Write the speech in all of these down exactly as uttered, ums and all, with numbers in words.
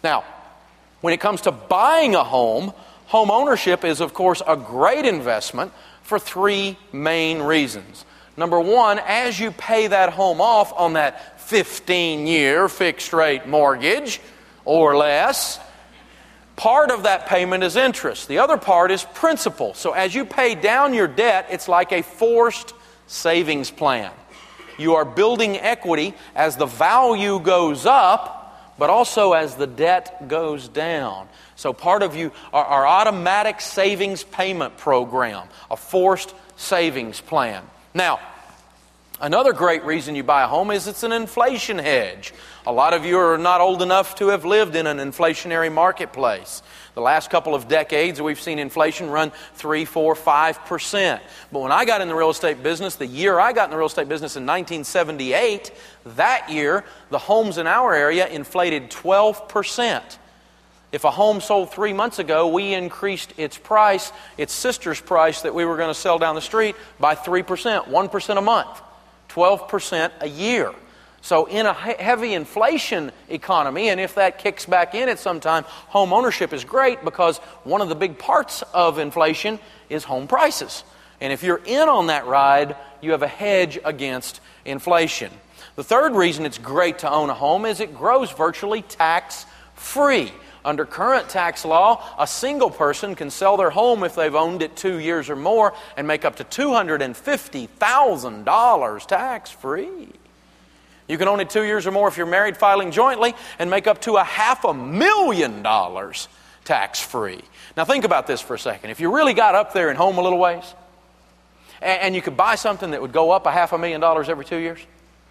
Now, when it comes to buying a home, home ownership is, of course, a great investment for three main reasons. Number one, as you pay that home off on that fifteen-year fixed-rate mortgage or less, part of that payment is interest. The other part is principal. So as you pay down your debt, it's like a forced savings plan. You are building equity as the value goes up, but also as the debt goes down. So part of you are our automatic savings payment program, a forced savings plan. Now, another great reason you buy a home is it's an inflation hedge. A lot of you are not old enough to have lived in an inflationary marketplace. The last couple of decades, we've seen inflation run three, four, five percent. But when I got in the real estate business, the year I got in the real estate business in nineteen seventy-eight, that year, the homes in our area inflated twelve percent. If a home sold three months ago, we increased its price, its sister's price that we were going to sell down the street by three percent, one percent a month, twelve percent a year. So in a heavy inflation economy, and if that kicks back in at some time, home ownership is great because one of the big parts of inflation is home prices. And if you're in on that ride, you have a hedge against inflation. The third reason it's great to own a home is it grows virtually tax-free. Under current tax law, a single person can sell their home if they've owned it two years or more and make up to two hundred fifty thousand dollars tax-free. You can own it two years or more if you're married filing jointly and make up to a half a million dollars tax-free. Now think about this for a second. If you really got up there in home a little ways, and you could buy something that would go up a half a million dollars every two years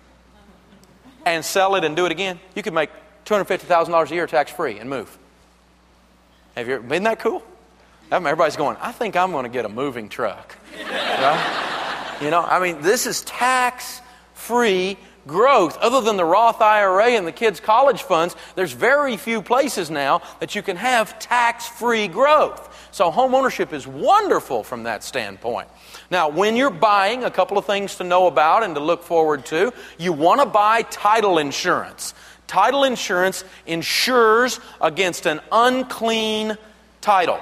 and sell it and do it again, you could make two hundred fifty thousand dollars a year tax-free and move. Have you, isn't that cool? Everybody's going, I think I'm going to get a moving truck. Right? You know, I mean, this is tax-free growth. Other than the Roth I R A and the kids' college funds, there's very few places now that you can have tax-free growth. So home ownership is wonderful from that standpoint. Now, when you're buying, a couple of things to know about and to look forward to. You want to buy title insurance. Title insurance insures against an unclean title.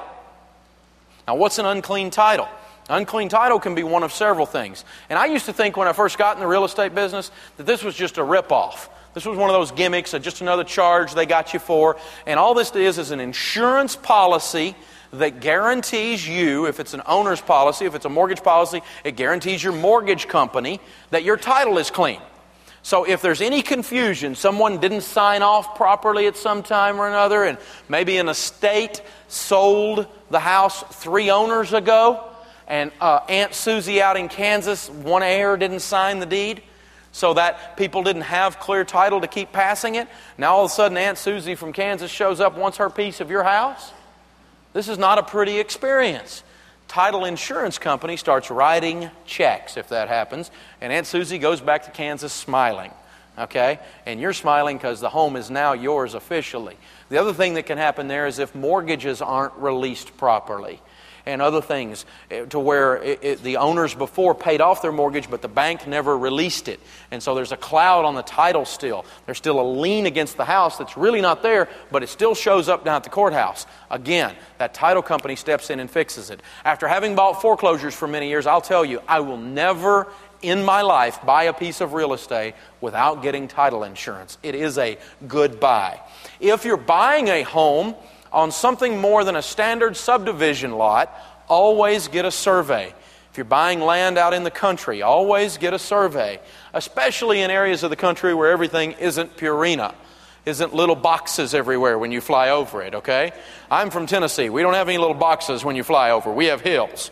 Now, what's an unclean title? Unclean title can be one of several things. And I used to think when I first got in the real estate business that this was just a ripoff. This was one of those gimmicks, just another charge they got you for. And all this is is an insurance policy that guarantees you, if it's an owner's policy, if it's a mortgage policy, it guarantees your mortgage company that your title is clean. So if there's any confusion, someone didn't sign off properly at some time or another, and maybe an estate sold the house three owners ago, and uh, Aunt Susie out in Kansas, one heir didn't sign the deed, so that people didn't have clear title to keep passing it. Now all of a sudden Aunt Susie from Kansas shows up, wants her piece of your house. This is not a pretty experience. Title insurance company starts writing checks if that happens, and Aunt Susie goes back to Kansas smiling, okay? And you're smiling because the home is now yours officially. The other thing that can happen there is if mortgages aren't released properly, and other things to where it, it, the owners before paid off their mortgage, but the bank never released it. And so there's a cloud on the title still. There's still a lien against the house that's really not there, but it still shows up down at the courthouse. Again, that title company steps in and fixes it. After having bought foreclosures for many years, I'll tell you, I will never in my life buy a piece of real estate without getting title insurance. It is a good buy. If you're buying a home on something more than a standard subdivision lot, always get a survey. If you're buying land out in the country, always get a survey, especially in areas of the country where everything isn't Purina, isn't little boxes everywhere when you fly over it, okay? I'm from Tennessee. We don't have any little boxes when you fly over. We have hills.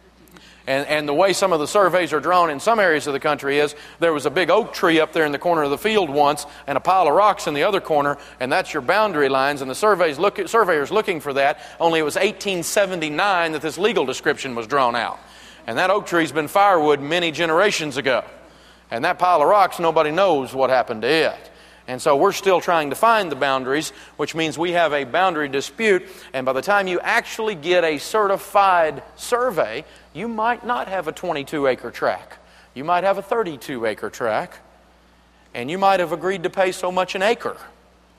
And, and the way some of the surveys are drawn in some areas of the country is there was a big oak tree up there in the corner of the field once and a pile of rocks in the other corner, and that's your boundary lines, and the surveys look, surveyor's looking for that, only it was eighteen seventy-nine that this legal description was drawn out. And that oak tree's been firewood many generations ago. And that pile of rocks, nobody knows what happened to it. And so we're still trying to find the boundaries, which means we have a boundary dispute. And by the time you actually get a certified survey, you might not have a twenty-two acre tract. You might have a thirty-two acre tract. And you might have agreed to pay so much an acre.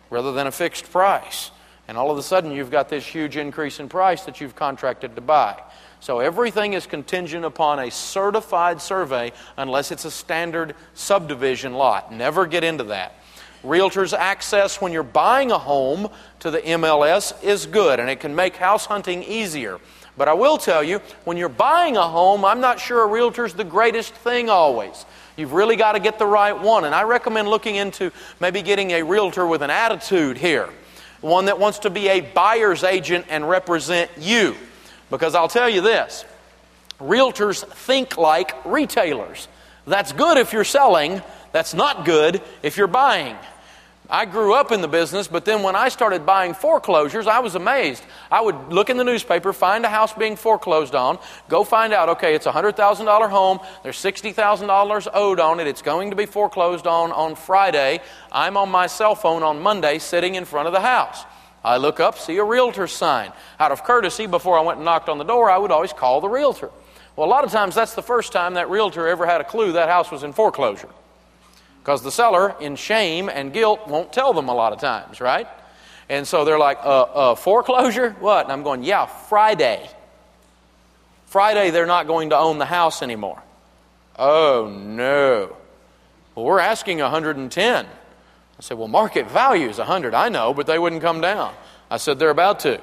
rather than a fixed price. And all of a sudden you've got this huge increase in price that you've contracted to buy. So everything is contingent upon a certified survey unless it's a standard subdivision lot. Never get into that. Realtors' access when you're buying a home to the M L S is good, and it can make house hunting easier. But I will tell you, when you're buying a home, I'm not sure a realtor's the greatest thing always. You've really got to get the right one. And I recommend looking into maybe getting a realtor with an attitude here. One that wants to be a buyer's agent and represent you. Because I'll tell you this, realtors think like retailers. That's good if you're selling. That's not good if you're buying. I grew up in the business, but then when I started buying foreclosures, I was amazed. I would look in the newspaper, find a house being foreclosed on, go find out, okay, it's a one hundred thousand dollars home, there's sixty thousand dollars owed on it, it's going to be foreclosed on on Friday. I'm on my cell phone on Monday sitting in front of the house. I look up, see a realtor sign. Out of courtesy, before I went and knocked on the door, I would always call the realtor. Well, a lot of times that's the first time that realtor ever had a clue that house was in foreclosure. Because the seller, in shame and guilt, won't tell them a lot of times, right? And so they're like, uh, uh, foreclosure? What? And I'm going, yeah, Friday. Friday they're not going to own the house anymore. Oh, no. Well, we're asking one hundred ten. I said, well, market value is one hundred. I know, but they wouldn't come down. I said, they're about to.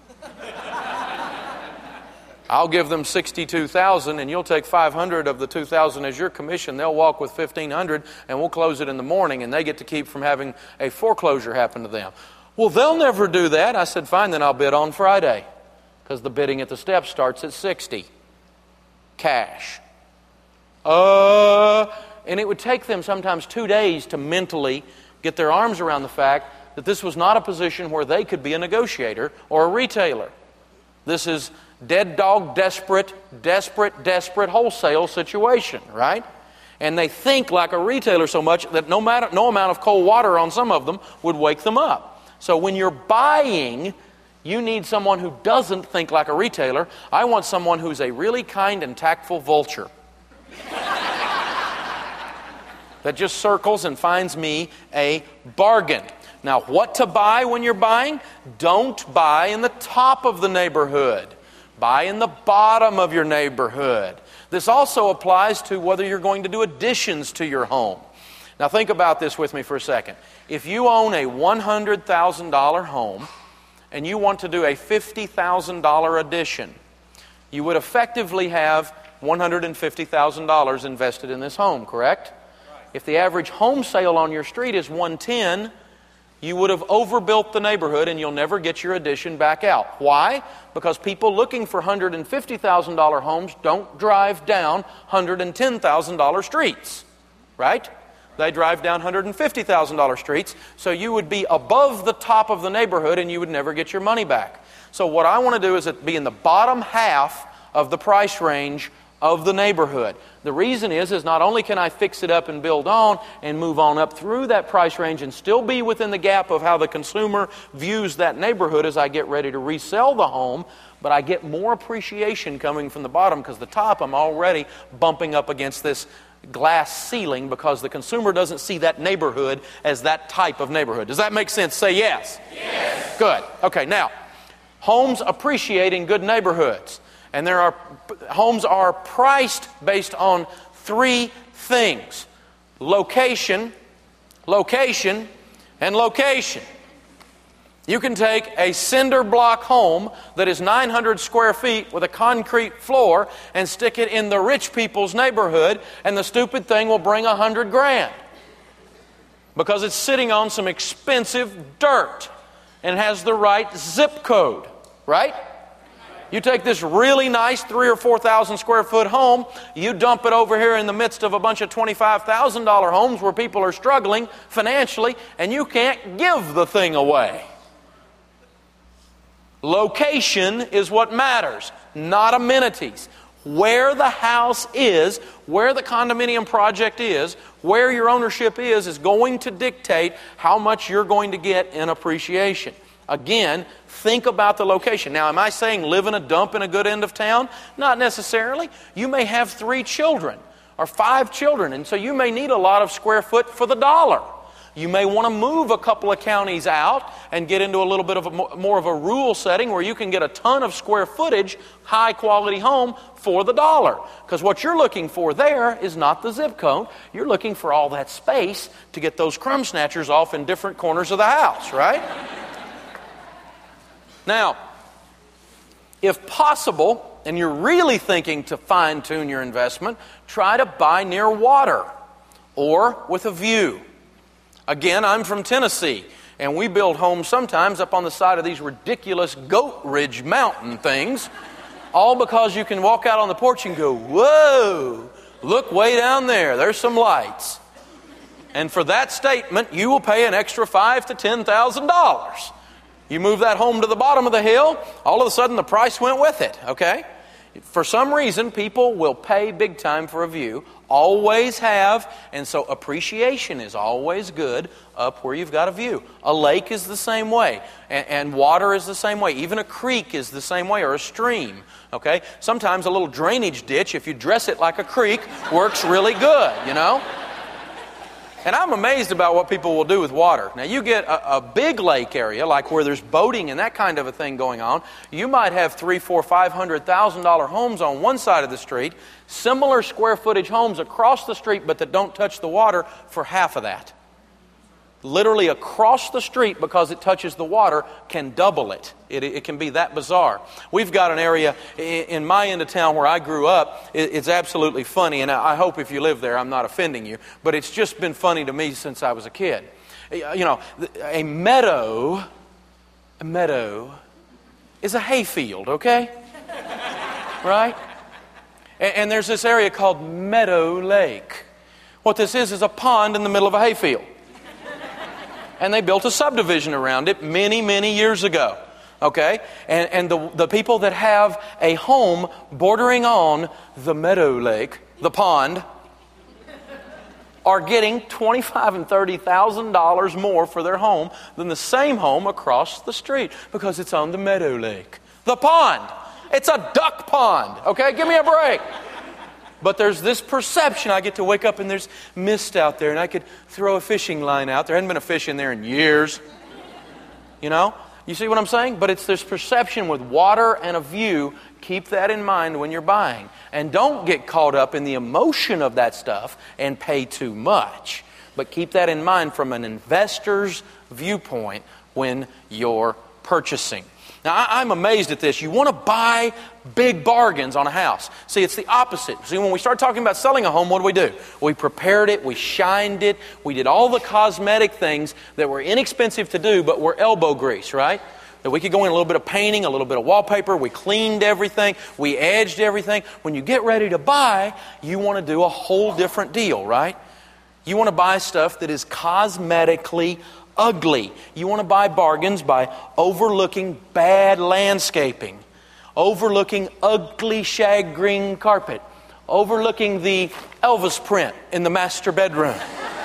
I'll give them sixty-two thousand dollars and you'll take five hundred dollars of the two thousand dollars as your commission. They'll walk with fifteen hundred dollars and we'll close it in the morning, and they get to keep from having a foreclosure happen to them. Well, they'll never do that. I said, fine, then I'll bid on Friday, because the bidding at the steps starts at sixty. Cash. Uh, and it would take them sometimes two days to mentally get their arms around the fact that this was not a position where they could be a negotiator or a retailer. This is dead dog, desperate, desperate, desperate wholesale situation, right? And they think like a retailer so much that no matter no amount of cold water on some of them would wake them up. So when you're buying, you need someone who doesn't think like a retailer. I want someone who's a really kind and tactful vulture that just circles and finds me a bargain. Now, what to buy when you're buying? Don't buy in the top of the neighborhood. Buy in the bottom of your neighborhood. This also applies to whether you're going to do additions to your home. Now, think about this with me for a second. If you own a one hundred thousand dollars home and you want to do a fifty thousand dollars addition, you would effectively have one hundred fifty thousand dollars invested in this home, correct? Right. If the average home sale on your street is one hundred ten thousand dollars, you would have overbuilt the neighborhood and you'll never get your addition back out. Why? Because people looking for one hundred fifty thousand dollars homes don't drive down one hundred ten thousand dollars streets, right? They drive down one hundred fifty thousand dollars streets, so you would be above the top of the neighborhood and you would never get your money back. So what I want to do is be in the bottom half of the price range of the neighborhood. The reason is, is not only can I fix it up and build on and move on up through that price range and still be within the gap of how the consumer views that neighborhood as I get ready to resell the home, but I get more appreciation coming from the bottom, because the top I'm already bumping up against this glass ceiling because the consumer doesn't see that neighborhood as that type of neighborhood. Does that make sense? Say yes. Yes. Good. Okay, now, homes appreciate in good neighborhoods. And there are homes are priced based on three things: location, location, and location. You can take a cinder block home that is nine hundred square feet with a concrete floor and stick it in the rich people's neighborhood, and the stupid thing will bring a hundred grand because it's sitting on some expensive dirt and has the right zip code, right? You take this really nice three or four thousand square foot home, you dump it over here in the midst of a bunch of twenty-five thousand dollar homes where people are struggling financially, and you can't give the thing away. Location is what matters, not amenities. Where the house is, where the condominium project is, where your ownership is, is going to dictate how much you're going to get in appreciation. Again, think about the location. Now, am I saying live in a dump in a good end of town? Not necessarily. You may have three children or five children, and so you may need a lot of square foot for the dollar. You may want to move a couple of counties out and get into a little bit of a, more of a rural setting where you can get a ton of square footage, high quality home for the dollar. Because what you're looking for there is not the zip code. You're looking for all that space to get those crumb snatchers off in different corners of the house, right? Now, if possible, and you're really thinking to fine-tune your investment, try to buy near water or with a view. Again, I'm from Tennessee, and we build homes sometimes up on the side of these ridiculous Goat Ridge mountain things, all because you can walk out on the porch and go, whoa, look way down there, there's some lights. And for that statement, you will pay an extra five thousand to ten thousand dollars. You move that home to the bottom of the hill, all of a sudden the price went with it, okay? For some reason, people will pay big time for a view, always have, and so appreciation is always good up where you've got a view. A lake is the same way, and, and water is the same way. Even a creek is the same way, or a stream, okay? Sometimes a little drainage ditch, if you dress it like a creek, works really good, you know? And I'm amazed about what people will do with water. Now, you get a, a big lake area, like where there's boating and that kind of a thing going on. You might have three, four, five hundred thousand dollar homes on one side of the street, similar square footage homes across the street, but that don't touch the water for half of that. Literally across the street, because it touches the water, can double it. It, it can be that bizarre. We've got an area in, in my end of town where I grew up. It, it's absolutely funny, and I, I hope if you live there, I'm not offending you, but it's just been funny to me since I was a kid. You know, a meadow, a meadow is a hayfield, okay? Right? And, and there's this area called Meadow Lake. What this is is a pond in the middle of a hayfield. And they built a subdivision around it many, many years ago. Okay? And, and the, the people that have a home bordering on the Meadow Lake, the pond, are getting twenty-five thousand and thirty thousand dollars more for their home than the same home across the street, because it's on the Meadow Lake. The pond. It's a duck pond. Okay? Give me a break. But there's this perception. I get to wake up and there's mist out there, and I could throw a fishing line out. There hadn't been a fish in there in years. You know? You see what I'm saying? But it's this perception with water and a view. Keep that in mind when you're buying. And don't get caught up in the emotion of that stuff and pay too much. But keep that in mind from an investor's viewpoint when you're purchasing. Now, I, I'm amazed at this. You want to buy big bargains on a house. See, it's the opposite. See, when we start talking about selling a home, what do we do? We prepared it, we shined it, we did all the cosmetic things that were inexpensive to do, but were elbow grease, right? That we could go in a little bit of painting, a little bit of wallpaper, we cleaned everything, we edged everything. When you get ready to buy, you want to do a whole different deal, right? You want to buy stuff that is cosmetically ugly. You want to buy bargains by overlooking bad landscaping, overlooking ugly shag green carpet, overlooking the Elvis print in the master bedroom.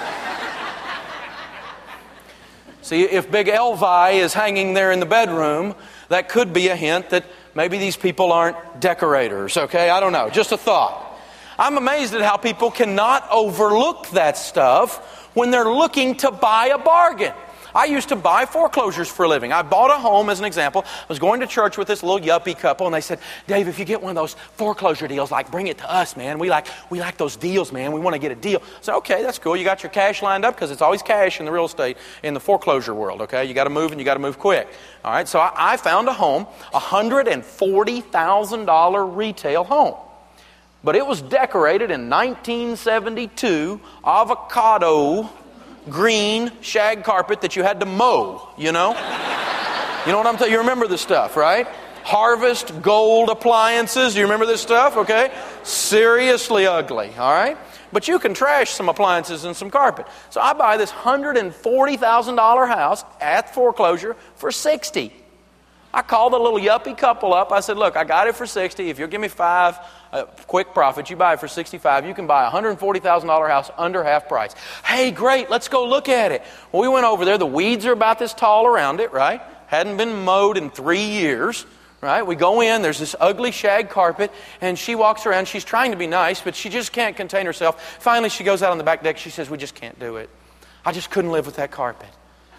See, if Big Elvi is hanging there in the bedroom, that could be a hint that maybe these people aren't decorators, okay? I don't know. Just a thought. I'm amazed at how people cannot overlook that stuff when they're looking to buy a bargain. I used to buy foreclosures for a living. I bought a home, as an example. I was going to church with this little yuppie couple, and they said, Dave, if you get one of those foreclosure deals, like, bring it to us, man. We like we like those deals, man. We want to get a deal. I said, okay, that's cool. You got your cash lined up? Because it's always cash in the real estate, in the foreclosure world, okay? You got to move, and you got to move quick. All right, so I, I found a home, a one hundred forty thousand dollars retail home. But it was decorated in nineteen seventy-two, avocado green shag carpet that you had to mow, you know? You know what I'm saying? You remember this stuff, right? Harvest gold appliances. Do you remember this stuff? Okay? Seriously ugly, all right? But you can trash some appliances and some carpet. So I buy this one hundred forty thousand dollars house at foreclosure for sixty thousand dollars. I called the little yuppie couple up. I said, look, I got it for sixty dollars. If you'll give me five, uh, quick profit, you buy it for sixty-five dollars. You can buy a one hundred forty thousand dollars house under half price. Hey, great, let's go look at it. Well, we went over there. The weeds are about this tall around it, right? Hadn't been mowed in three years, right? We go in, there's this ugly shag carpet, and she walks around. She's trying to be nice, but she just can't contain herself. Finally, she goes out on the back deck. She says, we just can't do it. I just couldn't live with that carpet.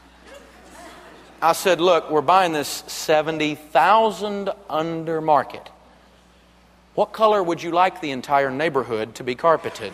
I said, look, we're buying this seventy thousand dollars under market. What color would you like the entire neighborhood to be carpeted?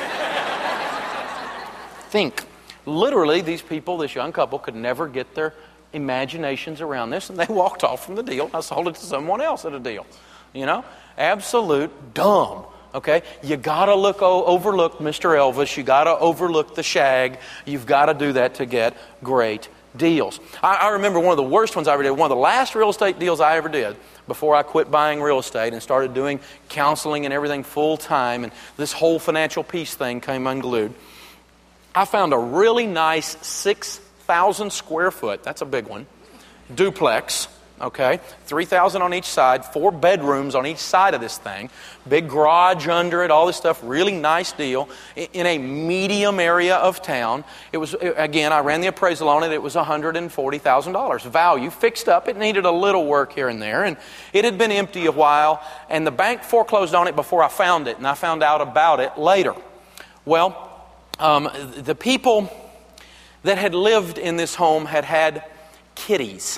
Think. Literally, these people, this young couple, could never get their imaginations around this, and they walked off from the deal. I sold it to someone else at a deal. You know? Absolute dumb. Okay? You gotta look overlook Mister Elvis. You gotta overlook the shag. You've got to do that to get great deals. I, I remember one of the worst ones I ever did. One of the last real estate deals I ever did before I quit buying real estate and started doing counseling and everything full time, and this whole financial peace thing came unglued. I found a really nice six thousand square foot, that's a big one, duplex, okay, three thousand on each side, four bedrooms on each side of this thing, big garage under it, all this stuff, really nice deal, in a medium area of town. It was, again, I ran the appraisal on it, it was one hundred forty thousand dollars. Value, fixed up, it needed a little work here and there, and it had been empty a while, and the bank foreclosed on it before I found it, and I found out about it later. Well, um, the people that had lived in this home had had kitties.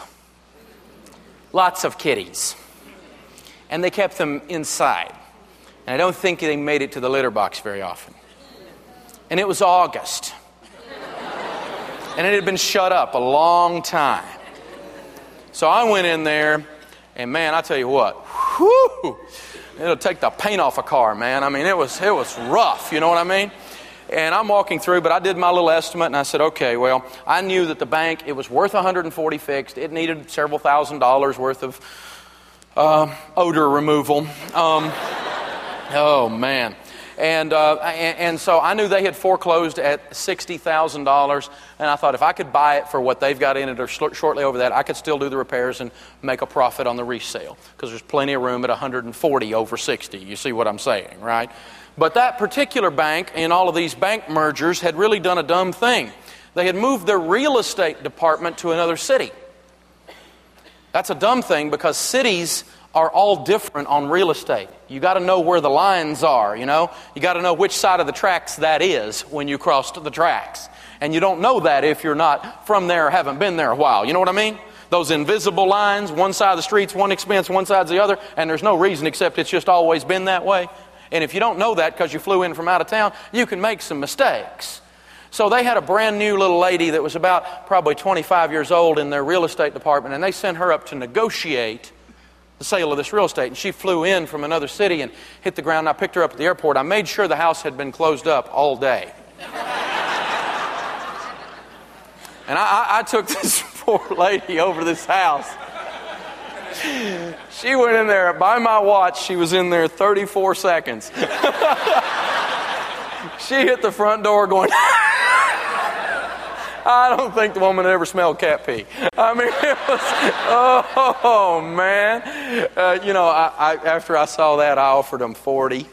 Lots of kitties. And they kept them inside. And I don't think they made it to the litter box very often. And it was August. And it had been shut up a long time. So I went in there, and man, I tell you what, whew, it'll take the paint off a car, man. I mean, it was it was rough, you know what I mean? And I'm walking through, but I did my little estimate, and I said, okay, well, I knew that the bank, it was worth one hundred forty fixed. It needed several thousand dollars worth of uh, odor removal. Um, oh, man. And, uh, and and so I knew they had foreclosed at sixty thousand dollars, and I thought if I could buy it for what they've got in it or sh- shortly over that, I could still do the repairs and make a profit on the resale, because there's plenty of room at one hundred forty over sixty. You see what I'm saying, right? But that particular bank and all of these bank mergers had really done a dumb thing. They had moved their real estate department to another city. That's a dumb thing, because cities are all different on real estate. You got to know where the lines are, you know? You got to know which side of the tracks that is when you cross the tracks. And you don't know that if you're not from there or haven't been there a while. You know what I mean? Those invisible lines, one side of the street's one expense, one side's the other, and there's no reason except it's just always been that way. And if you don't know that because you flew in from out of town, you can make some mistakes. So they had a brand new little lady that was about probably twenty-five years old in their real estate department, and they sent her up to negotiate the sale of this real estate. And she flew in from another city and hit the ground. I picked her up at the airport. I made sure the house had been closed up all day. And I, I, I took this poor lady over to this house. She went in there, by my watch, she was in there thirty-four seconds. She hit the front door going, I don't think the woman had ever smelled cat pee. I mean, it was, oh, oh man. Uh, you know, I, I, after I saw that, I offered them forty.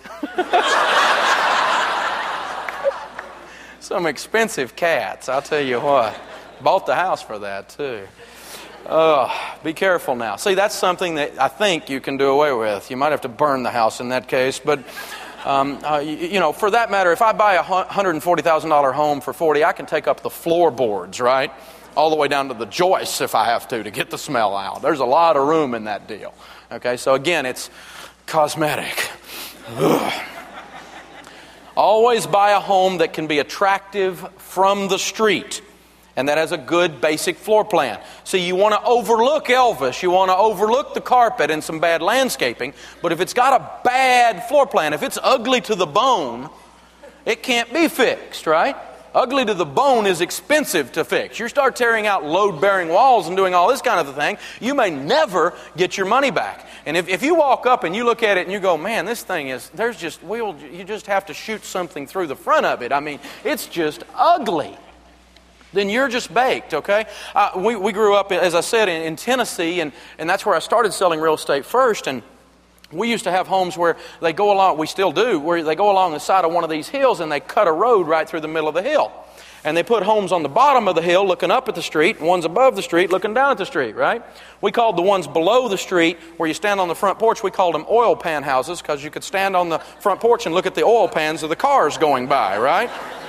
Some expensive cats, I'll tell you what. Bought the house for that, too. Oh, be careful now. See, that's something that I think you can do away with. You might have to burn the house in that case, but um, uh, you, you know, for that matter, if I buy a one hundred forty thousand dollars home for forty, I can take up the floorboards, right, all the way down to the joists if I have to to get the smell out. There's a lot of room in that deal. Okay, so again, it's cosmetic. Ugh. Always buy a home that can be attractive from the street. And that has a good basic floor plan. So you want to overlook Elvis. You want to overlook the carpet and some bad landscaping. But if it's got a bad floor plan, if it's ugly to the bone, it can't be fixed, right? Ugly to the bone is expensive to fix. You start tearing out load-bearing walls and doing all this kind of a thing, you may never get your money back. And if, if you walk up and you look at it and you go, man, this thing is, there's just, we'll, you just have to shoot something through the front of it. I mean, it's just ugly. Then you're just baked, okay? Uh, we, we grew up, as I said, in, in Tennessee, and, and that's where I started selling real estate first. And we used to have homes where they go along, we still do, where they go along the side of one of these hills and they cut a road right through the middle of the hill. And they put homes on the bottom of the hill looking up at the street, and ones above the street looking down at the street, right? We called the ones below the street, where you stand on the front porch, we called them oil pan houses, because you could stand on the front porch and look at the oil pans of the cars going by, right?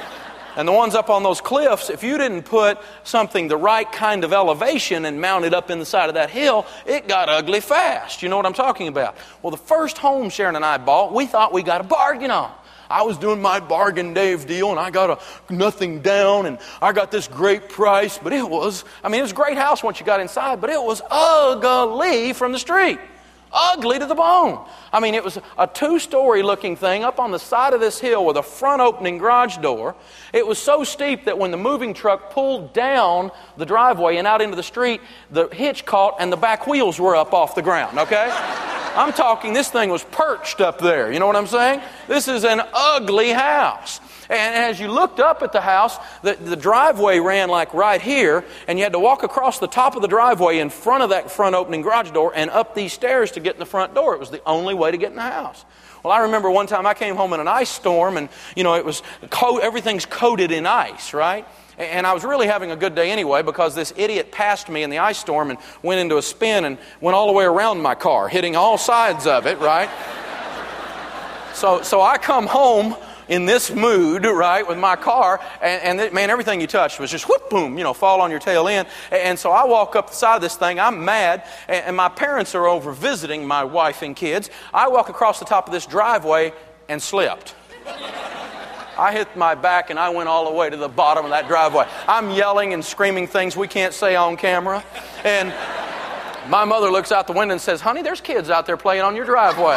And the ones up on those cliffs, if you didn't put something the right kind of elevation and mount it up in the side of that hill, it got ugly fast. You know what I'm talking about? Well, the first home Sharon and I bought, we thought we got a bargain on. I was doing my bargain Dave deal, and I got a nothing down, and I got this great price, but it was, I mean, it was a great house once you got inside, but it was ugly from the street. Ugly to the bone. I mean, it was a two-story looking thing up on the side of this hill with a front opening garage door. It was so steep that when the moving truck pulled down the driveway and out into the street, the hitch caught and the back wheels were up off the ground, okay? I'm talking, this thing was perched up there. You know what I'm saying? This is an ugly house. And as you looked up at the house, the, the driveway ran like right here, and you had to walk across the top of the driveway in front of that front opening garage door and up these stairs to get in the front door. It was the only way to get in the house. Well, I remember one time I came home in an ice storm, and, you know, it was co- everything's coated in ice, right? And I was really having a good day anyway, because this idiot passed me in the ice storm and went into a spin and went all the way around my car, hitting all sides of it, right? so, so I come home in this mood, right, with my car, and, and it, man, everything you touched was just whoop, boom, you know, fall on your tail end. And, and so I walk up the side of this thing, I'm mad, and, and my parents are over visiting my wife and kids. I walk across the top of this driveway and slipped. I hit my back and I went all the way to the bottom of that driveway. I'm yelling and screaming things we can't say on camera. And my mother looks out the window and says, "Honey, there's kids out there playing on your driveway."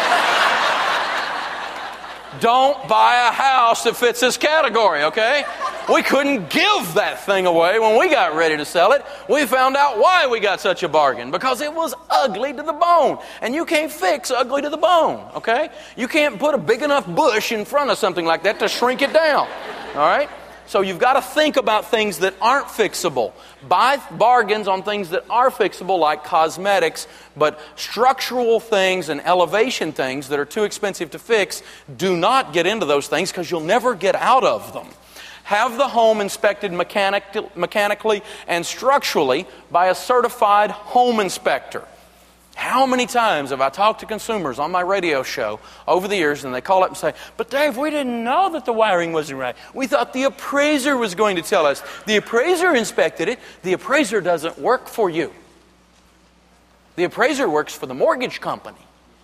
Don't buy a house that fits this category, okay? We couldn't give that thing away when we got ready to sell it. We found out why we got such a bargain. Because it was ugly to the bone. And you can't fix ugly to the bone, okay? You can't put a big enough bush in front of something like that to shrink it down, all right? So you've got to think about things that aren't fixable. Buy bargains on things that are fixable, like cosmetics, but structural things and elevation things that are too expensive to fix, do not get into those things because you'll never get out of them. Have the home inspected mechanic- mechanically and structurally by a certified home inspector. How many times have I talked to consumers on my radio show over the years, and they call up and say, "But Dave, we didn't know that the wiring wasn't right. We thought the appraiser was going to tell us. The appraiser inspected it." The appraiser doesn't work for you. The appraiser works for the mortgage company.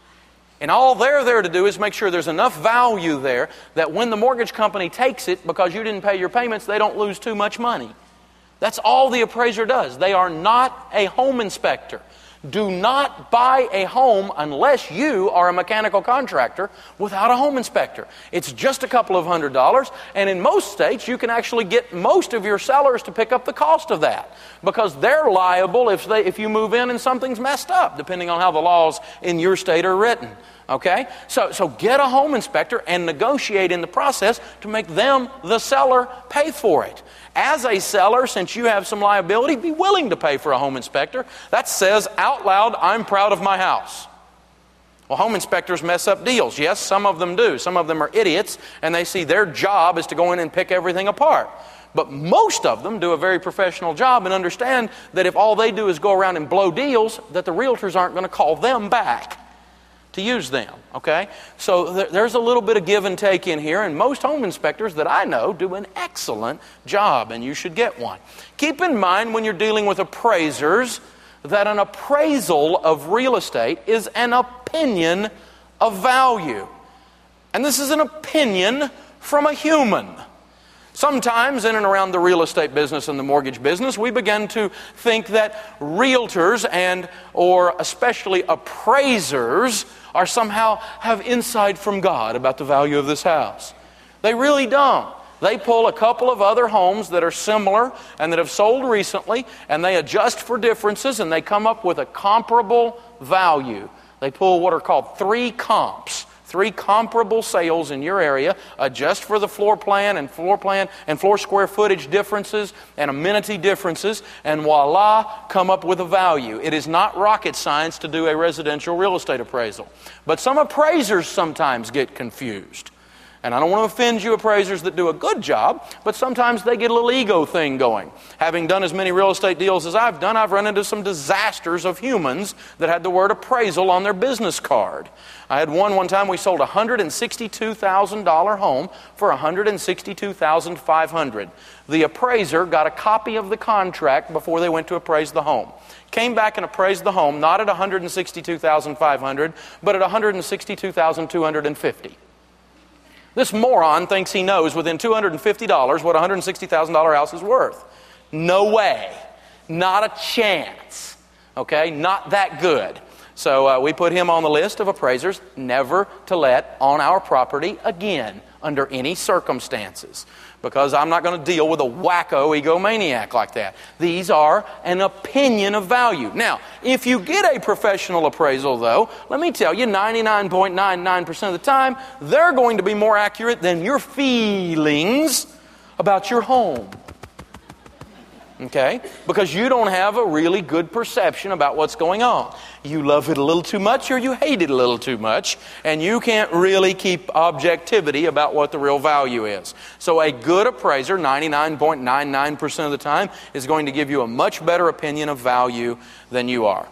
And all they're there to do is make sure there's enough value there that when the mortgage company takes it, because you didn't pay your payments, they don't lose too much money. That's all the appraiser does. They are not a home inspector. Do not buy a home unless you are a mechanical contractor without a home inspector. It's just a couple of hundred dollars, and in most states you can actually get most of your sellers to pick up the cost of that, because they're liable if they if you move in and something's messed up, depending on how the laws in your state are written. Okay? So, so get a home inspector and negotiate in the process to make them, the seller, pay for it. As a seller, since you have some liability, be willing to pay for a home inspector. That says out loud, "I'm proud of my house." Well, home inspectors mess up deals. Yes, some of them do. Some of them are idiots, and they see their job is to go in and pick everything apart. But most of them do a very professional job and understand that if all they do is go around and blow deals, that the realtors aren't going to call them back to use them, okay? So th- there's a little bit of give and take in here, and most home inspectors that I know do an excellent job, and you should get one. Keep in mind when you're dealing with appraisers that an appraisal of real estate is an opinion of value. And this is an opinion from a human. Sometimes in and around the real estate business and the mortgage business, we begin to think that realtors and or especially appraisers are somehow have insight from God about the value of this house. They really don't. They pull a couple of other homes that are similar and that have sold recently, and they adjust for differences, and they come up with a comparable value. They pull what are called three comps. Three comparable sales in your area, adjust for the floor plan and floor plan and floor square footage differences and amenity differences, and voila, come up with a value. It is not rocket science to do a residential real estate appraisal. But some appraisers sometimes get confused. And I don't want to offend you appraisers that do a good job, but sometimes they get a little ego thing going. Having done as many real estate deals as I've done, I've run into some disasters of humans that had the word appraisal on their business card. I had one one time, we sold a one hundred sixty-two thousand dollars home for one hundred sixty-two thousand five hundred dollars. The appraiser got a copy of the contract before they went to appraise the home. Came back and appraised the home, not at one hundred sixty-two thousand five hundred dollars, but at one hundred sixty-two thousand two hundred fifty dollars. This moron thinks he knows within two hundred fifty dollars what a one hundred sixty thousand dollars house is worth. No way. Not a chance. Okay? Not that good. So uh, we put him on the list of appraisers never to let on our property again under any circumstances, because I'm not going to deal with a wacko egomaniac like that. These are an opinion of value. Now, if you get a professional appraisal, though, let me tell you, ninety-nine point nine nine percent of the time, they're going to be more accurate than your feelings about your home. Okay? Because you don't have a really good perception about what's going on. You love it a little too much or you hate it a little too much, and you can't really keep objectivity about what the real value is. So a good appraiser, ninety-nine point nine nine percent of the time, is going to give you a much better opinion of value than you are.